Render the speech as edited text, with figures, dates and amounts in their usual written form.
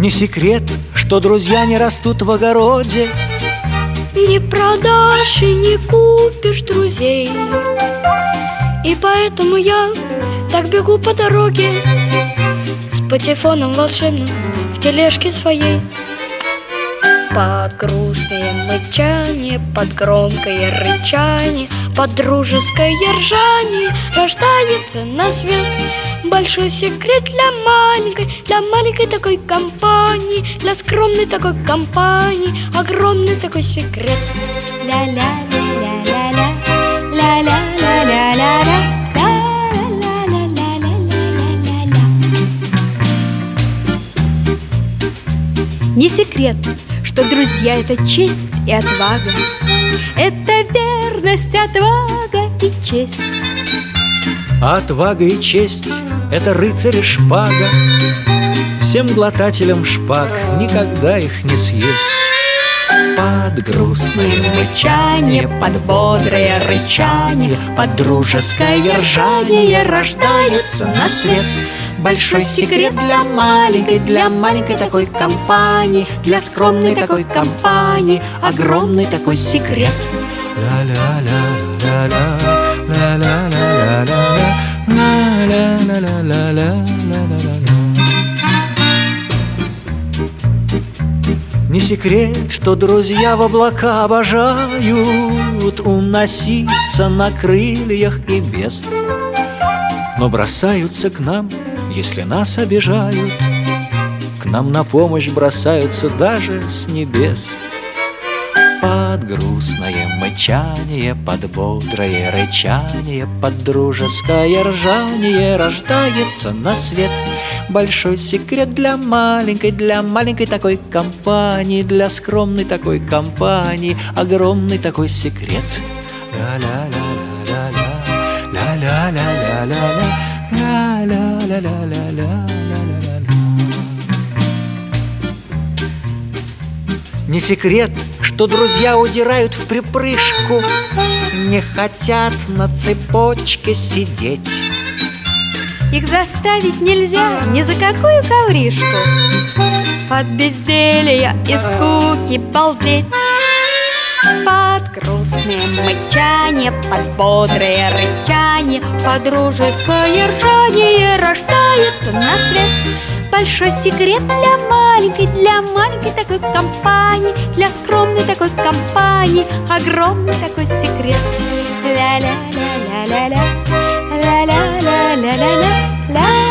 Не секрет, что друзья не растут в огороде. Не продашь и не купишь друзей. И поэтому я так бегу по дороге с патефоном волшебным в тележке своей. Под грустное мычание, под громкое рычание, под дружеское ржание рождается на свет большой секрет для маленькой такой компании, для скромной такой компании, огромный такой секрет. Ля-ля-ля-ля-ля-ля, ля-ля-ля-ля-ля-ля. Не секрет, что друзья — это честь и отвага, это верность, отвага и честь. А отвага и честь — это рыцарь и шпага. Всем глотателям шпаг никогда их не съесть. Под грустное мычание, под бодрое рычание, под дружеское ржание рождается на свет большой секрет для маленькой такой компании, для скромной такой компании, огромный такой секрет. Не секрет, что друзья в облака обожают уноситься на крыльях и без, но бросаются к нам, если нас обижают. К нам на помощь бросаются даже с небес. Под грустное мычание, под бодрое рычание, под дружеское ржание рождается на свет большой секрет для маленькой такой компании, для скромной такой компании, огромный такой секрет. Не секрет, что друзья удирают в припрыжку, не хотят на цепочке сидеть. Их заставить нельзя ни за какую ковришку, под безделья и скуки балдеть. Под грустное мычание, под бодрое рычание, под дружеское ржание рождается на свет большой секрет для маленькой такой компании, для скромной такой компании, огромный такой секрет. Ля-ля-ля-ля-ля-ля, ля-ля-ля-ля-ля-ля, ля.